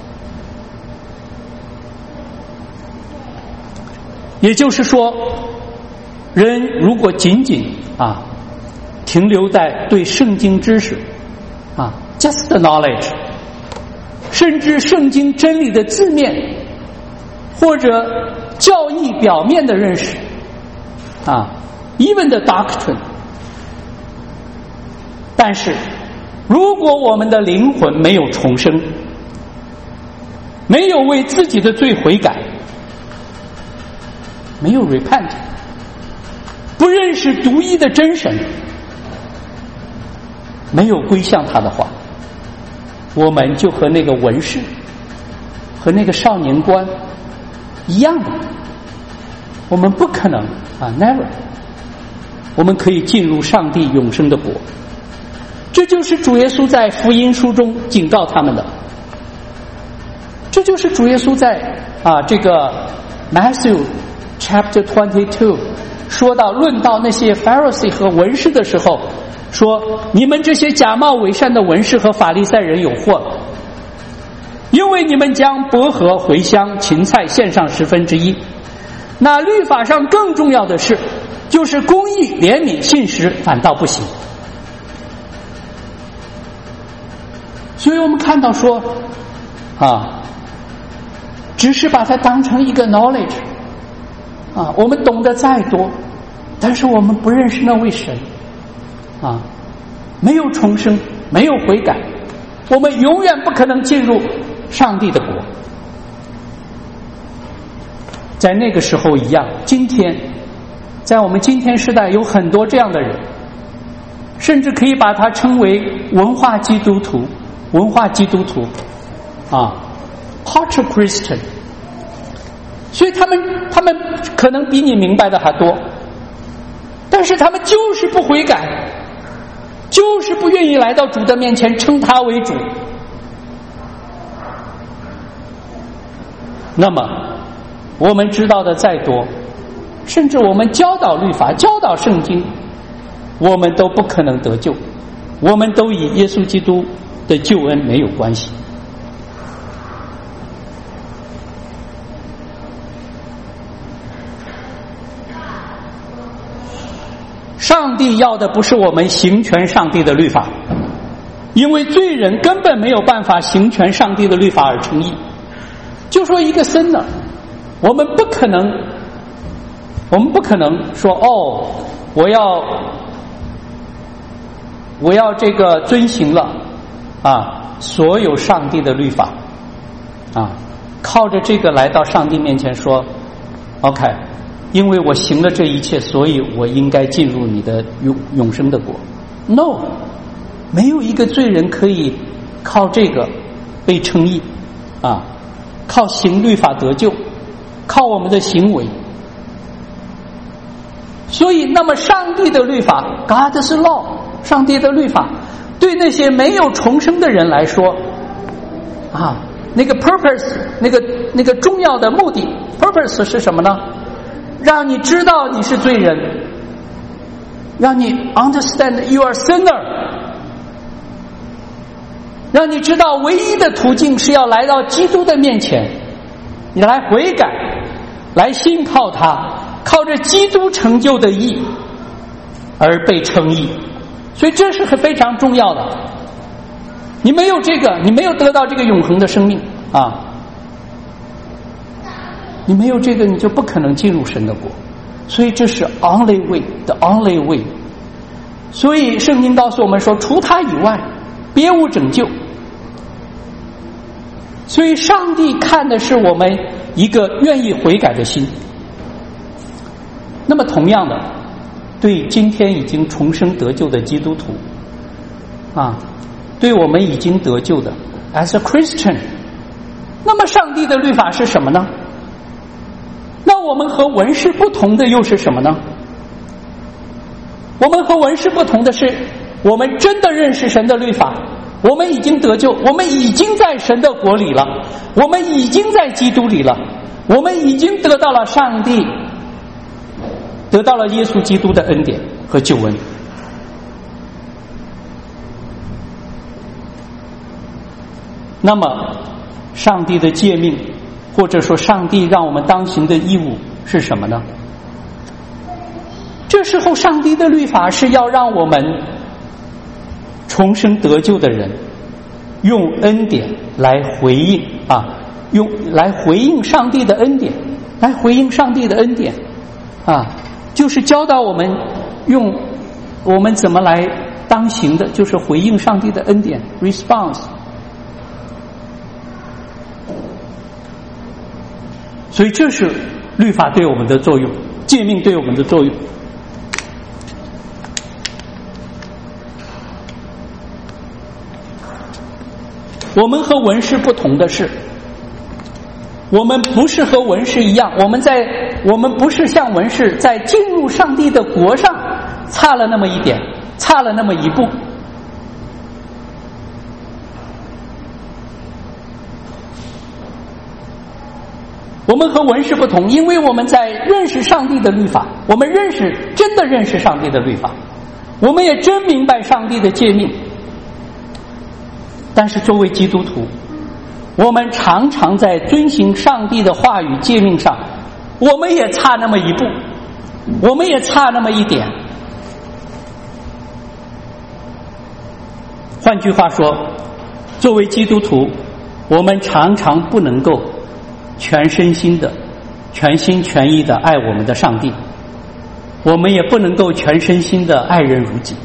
Speaker 1: 也就是说，人如果仅仅啊停留在对圣经知识啊 just the knowledge， 甚至圣经真理的字面或者教义表面的认识啊even the doctrine， 但是如果我们的灵魂没有重生，没有为自己的罪悔改，没有 repent， 不认识独一的真神，没有归向他的话，我们就和那个文士和那个少年官一样的，我们不可能啊 never，我们可以进入上帝永生的国。这就是主耶稣在福音书中警告他们的，这就是主耶稣在啊这个 Matthew chapter twenty-two 说到论到那些 Pharisee 和文士的时候，说你们这些假冒伪善的文士和法利赛人有祸了，因为你们将薄荷、茴香、芹菜献上十分之一，那律法上更重要的是就是公义、怜悯、信实反倒不行。所以我们看到说啊，只是把它当成一个 knowledge 啊，我们懂得再多，但是我们不认识那位神啊，没有重生，没有悔改，我们永远不可能进入上帝的国。在那个时候一样，今天在我们今天时代有很多这样的人，甚至可以把它称为文化基督徒，文化基督徒啊 culture Christian， 所以他们他们可能比你明白的还多，但是他们就是不悔改，就是不愿意来到主的面前称他为主。那么我们知道的再多，甚至我们教导律法、教导圣经，我们都不可能得救，我们都与耶稣基督的救恩没有关系。上帝要的不是我们行全上帝的律法，因为罪人根本没有办法行全上帝的律法而称义。就说一个sinner，我们不可能，我们不可能说哦，我要我要这个遵行了啊所有上帝的律法啊，靠着这个来到上帝面前说 OK， 因为我行了这一切，所以我应该进入你的永永生的国。 No， 没有一个罪人可以靠这个被称义啊，靠行律法得救，靠我们的行为。所以那么上帝的律法 God's law， 上帝的律法对那些没有重生的人来说啊，那个 purpose， 那个那个重要的目的 purpose 是什么呢？让你知道你是罪人，让你 understand you are sinner， 让你知道唯一的途径是要来到基督的面前，你来悔改，来信靠他，靠着基督成就的义而被称义。所以这是非常重要的，你没有这个，你没有得到这个永恒的生命啊，你没有这个，你就不可能进入神的国。所以这是 only way， the only way。 所以圣经告诉我们说，除他以外别无拯救。所以上帝看的是我们一个愿意悔改的心。那么同样的，对今天已经重生得救的基督徒啊，对我们已经得救的 as a Christian， 那么上帝的律法是什么呢？那我们和文士不同的又是什么呢？我们和文士不同的是，我们真的认识神的律法，我们已经得救，我们已经在神的国里了，我们已经在基督里了，我们已经得到了上帝，得到了耶稣基督的恩典和救恩。那么上帝的诫命，或者说上帝让我们当行的义务是什么呢？这时候上帝的律法是要让我们重生得救的人用恩典来回应啊，用来回应上帝的恩典，来回应上帝的恩典啊，就是教导我们用我们怎么来当行的，就是回应上帝的恩典 response。 所以这是律法对我们的作用，诫命对我们的作用。我们和文士不同的是，我们不是和文士一样，我们在我们不是像文士在进入上帝的国上差了那么一点，差了那么一步。 我们和文士不同，因为我们在认识上帝的律法，我们认识真的认识上帝的律法，我们也真明白上帝的诫命。但是作为基督徒，我们常常在遵行上帝的话语诫命上，我们也差那么一步，我们也差那么一点。换句话说，作为基督徒，我们常常不能够全身心的、全心全意的爱我们的上帝，我们也不能够全身心的爱人如己。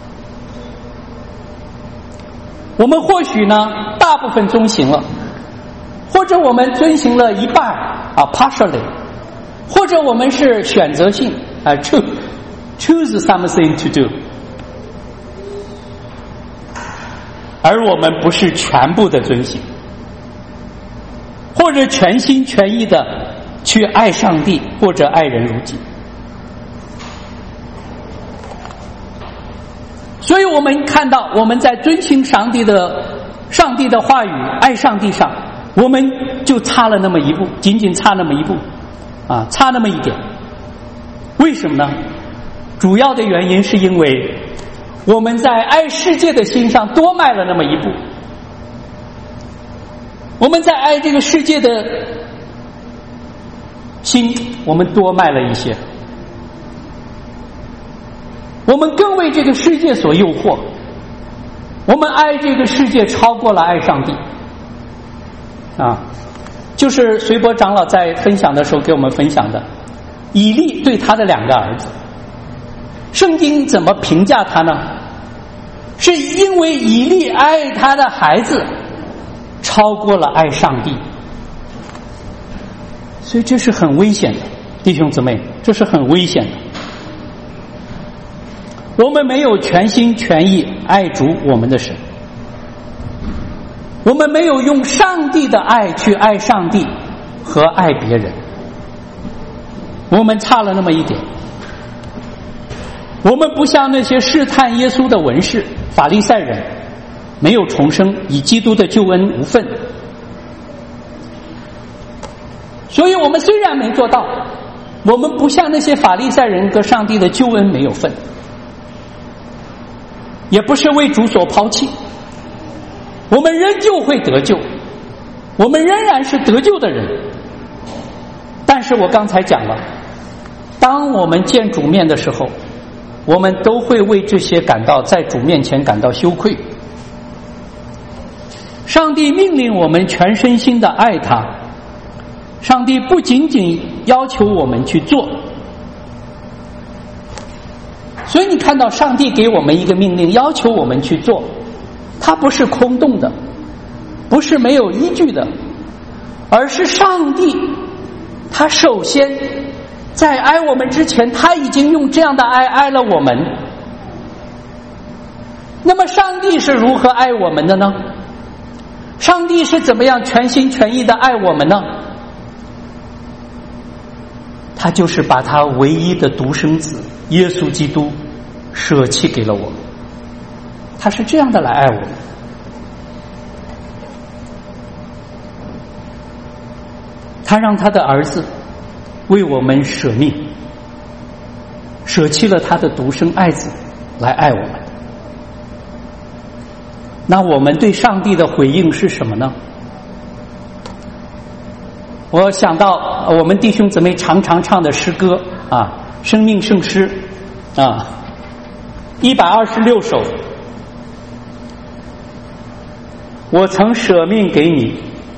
Speaker 1: 我们或许呢，大部分遵行了，或者我们遵行了一半啊 partially， 或者我们是选择性啊 choose choose something to do， 而我们不是全部的遵行，或者全心全意的去爱上帝，或者爱人如己。所以我们看到，我们在遵行上帝的上帝的话语、爱上帝上，我们就差了那么一步，仅仅差那么一步啊，差那么一点。为什么呢？主要的原因是因为我们在爱世界的心上多迈了那么一步，我们在爱这个世界的心，我们多迈了一些，我们更为这个世界所诱惑，我们爱这个世界超过了爱上帝啊！就是随波长老在分享的时候给我们分享的，以利对他的两个儿子，圣经怎么评价他呢？是因为以利爱他的孩子超过了爱上帝，所以这是很危险的，弟兄姊妹，这是很危险的。我们没有全心全意爱主我们的神，我们没有用上帝的爱去爱上帝和爱别人，我们差了那么一点。我们不像那些试探耶稣的文士法利赛人，没有重生，以基督的救恩无份。所以我们虽然没做到，我们不像那些法利赛人和上帝的救恩没有份，也不是为主所抛弃，我们仍旧会得救，我们仍然是得救的人。但是我刚才讲了，当我们见主面的时候，我们都会为这些感到在主面前感到羞愧。上帝命令我们全身心的爱他，上帝不仅仅要求我们去做，所以你看到上帝给我们一个命令，要求我们去做，它不是空洞的，不是没有依据的，而是上帝他首先在爱我们之前，他已经用这样的爱爱了我们。那么上帝是如何爱我们的呢？上帝是怎么样全心全意的爱我们呢？他就是把他唯一的独生子耶稣基督舍弃给了我们，他是这样的来爱我们。他让他的儿子为我们舍命，舍弃了他的独生爱子来爱我们。那我们对上帝的回应是什么呢？我想到我们弟兄姊妹常常唱的诗歌啊，生命圣诗啊，一百二十六首，我曾舍命给你。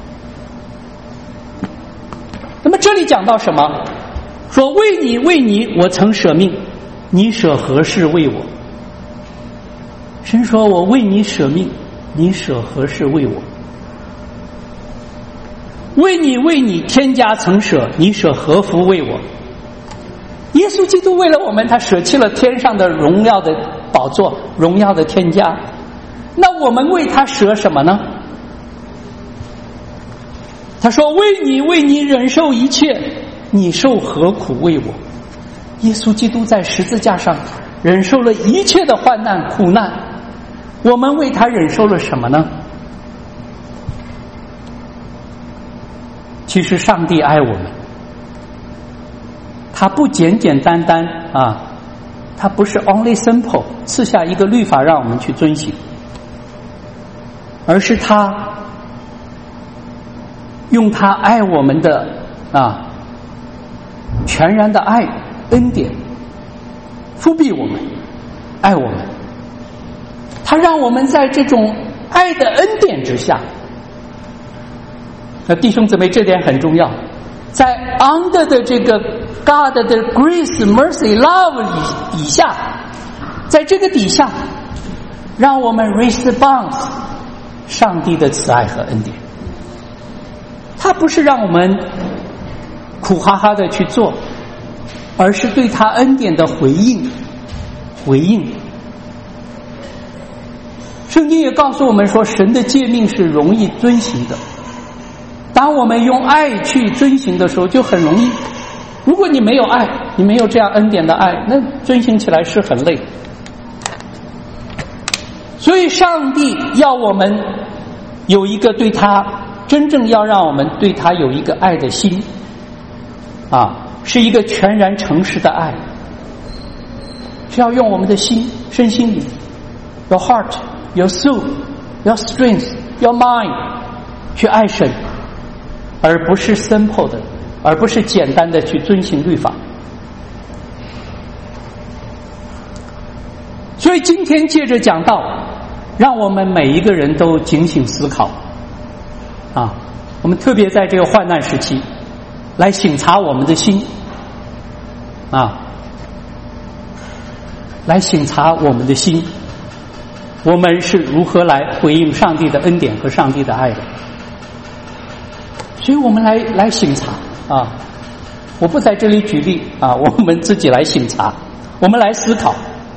Speaker 1: 那么这里讲到什么？说为你为你我曾舍命，你舍何事为我？神说我为你舍命，你舍何事为我？为你为你天家曾舍，你舍何福为我？耶稣基督为了我们，他舍弃了天上的荣耀的宝座，荣耀的天家。那我们为他舍什么呢？他说为你为你忍受一切，你受何苦为我？耶稣基督在十字架上忍受了一切的患难苦难，我们为他忍受了什么呢？ 其实上帝爱我们，他不简简单单啊，他不是 only simple 赐下一个律法让我们去遵行，而是他用他爱我们的啊全然的爱恩典复庇我们，爱我们，他让我们在这种爱的恩典之下。那弟兄姊妹，这点很重要，在 under 的这个 God 的 grace mercy love 以以下，在这个底下，让我们 response 上帝的慈爱和恩典。他不是让我们苦哈哈的去做，而是对他恩典的回应回应。圣经也告诉我们说，神的诫命是容易遵行的，当我们用爱去遵行的时候就很容易。如果你没有爱，你没有这样恩典的爱，那遵行起来是很累。所以上帝要我们有一个对他真正要让我们对他有一个爱的心啊，是一个全然诚实的爱，是要用我们的心身心灵 your heart your soul your strength your mind 去爱神，而不是 simple 的，而不是简单的去遵行律法。所以今天借着讲道，让我们每一个人都警醒思考啊，我们特别在这个患难时期来省察我们的心啊，来省察我们的心，我们是如何来回应上帝的恩典和上帝的爱的。所以我们来来省察啊，我不在这里举例啊，我们自己来省察，我们来思考。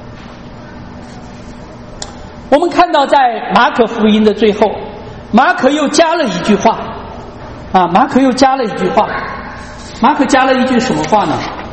Speaker 1: 我们看到在马可福音的最后，马可又加了一句话啊，马可又加了一句话，马可加了一句什么话呢？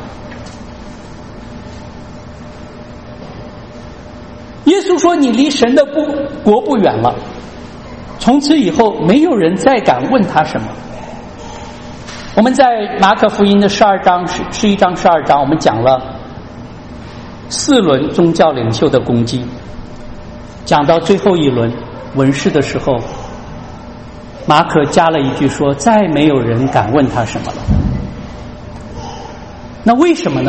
Speaker 1: 耶稣说，你离神的不国不远了，从此以后没有人再敢问他什么。我们在马可福音的十二章十十一章十二章，我们讲了四轮宗教领袖的攻击，讲到最后一轮文士的时候，马可加了一句说，再没有人敢问他什么了。那为什么呢？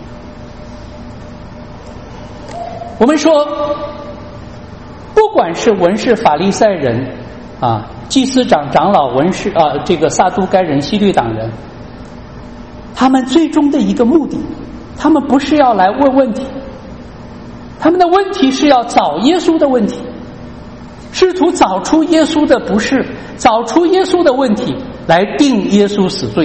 Speaker 1: 我们说，不管是文士法利赛人啊，祭司长长老文士啊，这个撒都该人希律党人，他们最终的一个目的，他们不是要来问问题，他们的问题是要找耶稣的问题，试图找出耶稣的不是，找出耶稣的问题，来定耶稣死罪。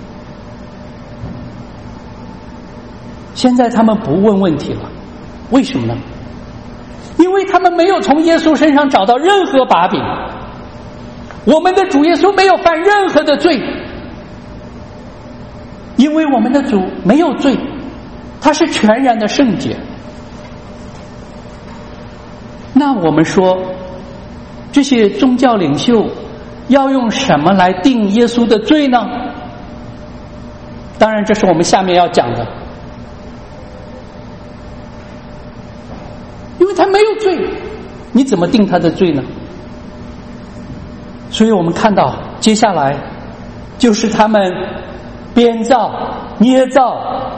Speaker 1: 现在他们不问问题了，为什么呢？因为他们没有从耶稣身上找到任何把柄，我们的主耶稣没有犯任何的罪，因为我们的主没有罪，他是全然的圣洁。那我们说，这些宗教领袖要用什么来定耶稣的罪呢？当然这是我们下面要讲的，因为他没有罪，你怎么定他的罪呢？所以我们看到接下来就是他们编造捏造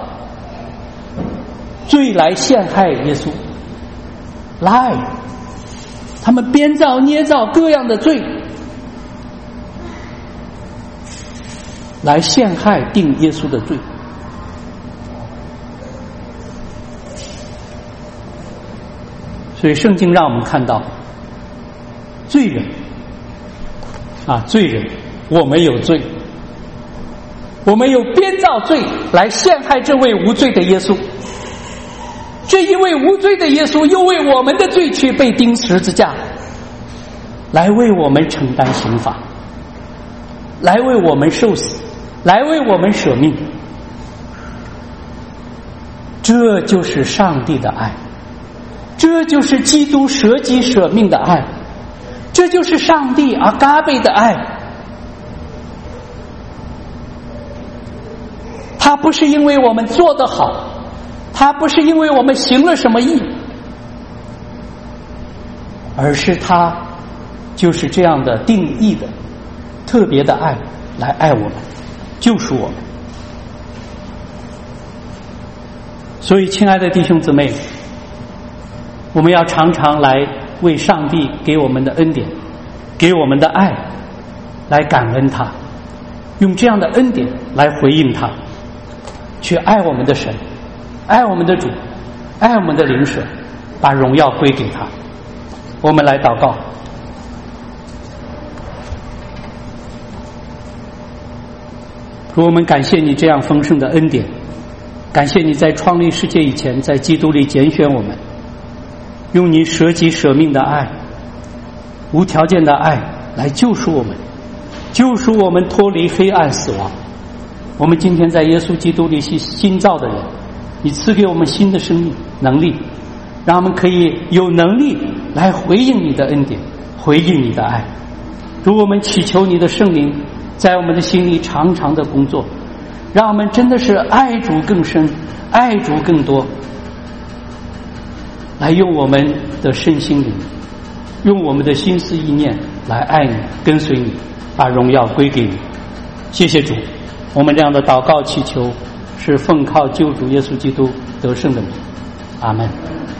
Speaker 1: 罪来陷害耶稣，来他们编造捏造各样的罪来陷害定耶稣的罪。所以圣经让我们看到，罪人啊，罪人，我们有罪，我们有编造罪来陷害这位无罪的耶稣。这一位无罪的耶稣又为我们的罪去被钉十字架，来为我们承担刑罚，来为我们受死，来为我们舍命。这就是上帝的爱，这就是基督舍己舍命的爱，这就是上帝阿嘎贝的爱。 他不是因为我们做得好，他不是因为我们行了什么义，而是他就是这样的定义的特别的爱来爱我们，救赎我们。所以亲爱的弟兄姊妹，我们要常常来为上帝给我们的恩典，给我们的爱来感恩他，用这样的恩典来回应他，去爱我们的神，爱我们的主，爱我们的灵舍，把荣耀归给他。我们来祷告。主，我们感谢你这样丰盛的恩典，感谢你在创立世界以前，在基督里拣选我们，用你舍己舍命的爱，无条件的爱来救赎我们，救赎我们脱离黑暗死亡。我们今天在耶稣基督里是新造的人，你赐给我们新的生命能力，让我们可以有能力来回应你的恩典，回应你的爱。主，我们祈求你的圣灵在我们的心里常常的工作，让我们真的是爱主更深，爱主更多，来用我们的身心灵，用我们的心思意念来爱你，跟随你，把荣耀归给你。谢谢主，我们这样的祷告祈求是奉靠救主耶稣基督得胜的名，阿们。